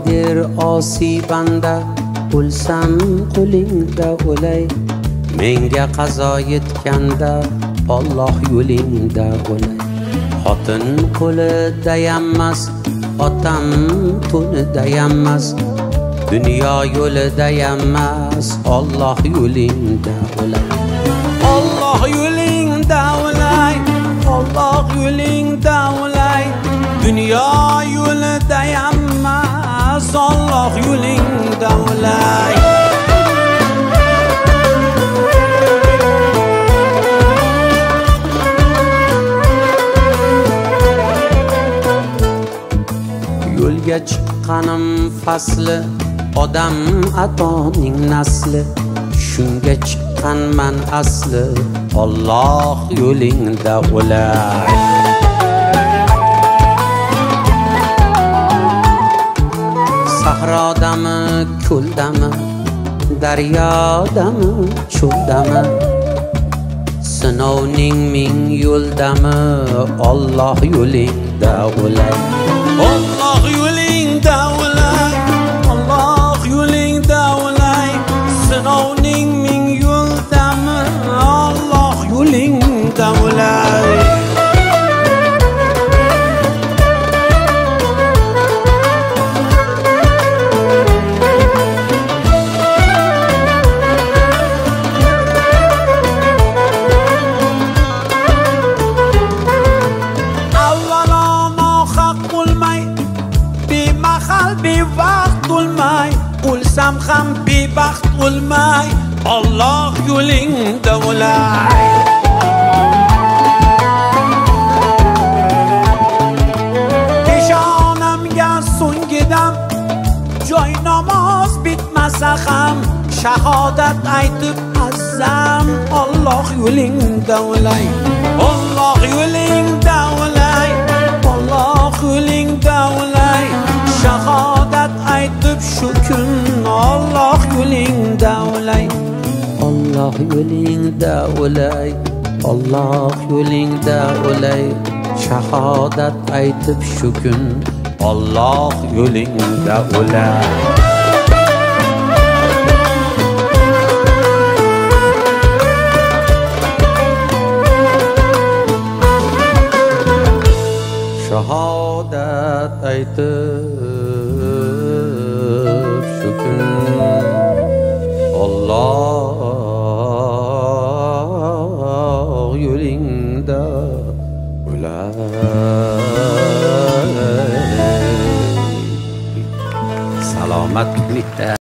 der osi banda, o'lsam qo'lingda o'lay. Menga qazo yetganda Alloh yo'lingda o'lay. Xotin qo'lida yammas, otam to'nida yammas, dunyo yo'lida yammas, Alloh yo'lingda o'lay. Alloh yo'lingda o'lay, Alloh yo'lingda o'lay, dunyo yo'lida yammas, Alloh yo'lingda o'lay. Yo'lga chiqqanim fasli, odam atoning nasli, shunga chiqqanman asli, Alloh yo'lingda o'lay. Sahrodami, ko'ldami, daryodami, cho'ldami, sinovning ming yo'ldami, Alloh yo'lingda o'lay. Alloh yo'lingda o'lay, Alloh yo'lingda o'lay, sinovning ming yo'ldami, Alloh yo'lingda o'lay. Bevaqt bo'lmay, o'lsam ham bebaxt bo'lmay, Alloh yo'lingda o'lay. Peshonamga so'ngidam joy namoz bitmasa ham, shahodat aytib azzam, Alloh yo'lingda o'lay. Alloh yo'lingda o'lay, Alloh yo'lingda o'lay, shahodat aytib shu kun, Alloh yo'lingda o'lay. Alloh yo'lingda o'lay, Alloh yo'lingda o'lay, shahodat aytib shu kun, Alloh yo'lingda o'lay. Shahodat aytib shu kun, Alloh yo'lingda o'lay. Salomat bo'ling.